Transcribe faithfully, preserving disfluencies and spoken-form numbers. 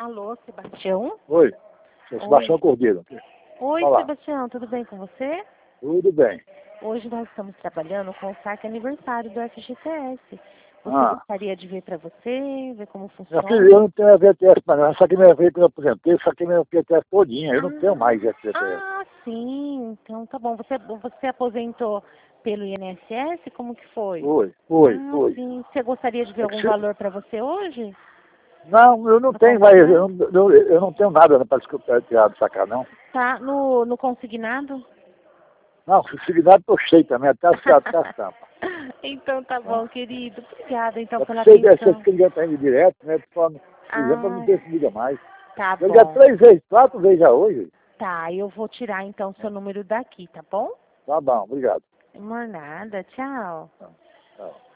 Alô, Sebastião? Oi, sou Sebastião Oi. Cordeiro. Oi, Olá. Sebastião, tudo bem com você? Tudo bem. Hoje nós estamos trabalhando com o saque aniversário do F G T S. Você Ah, gostaria de ver para você, ver como minha funciona? filha, eu não tenho F G T S, não. Eu saquei minha veículo, eu aposentei, saquei minha F G T S todinha. Eu não tenho mais F G T S. Ah, sim, então tá bom. Você, você aposentou pelo I N S S? Como que foi? Foi, foi, Ah, foi. sim. Você gostaria de ver É que algum se- valor para você hoje? Não, eu não No tenho mais, consignado? eu não, eu, eu não tenho nada para tirar do sacar, não. Tá, no, no consignado? Não, se signado tô cheio também, até as, até as tampas. Então tá Né? bom, querido. Obrigada então Eu pela sei dessas atenção. que ligar para ele direto, né? De forma, por exemplo, para não Ah, ter que liga mais. tá Eu liguei bom. três vezes, quatro vezes já hoje. Tá, eu vou tirar então seu número daqui, tá bom? Tá bom, obrigado. Não é nada, tchau. Tá, tá.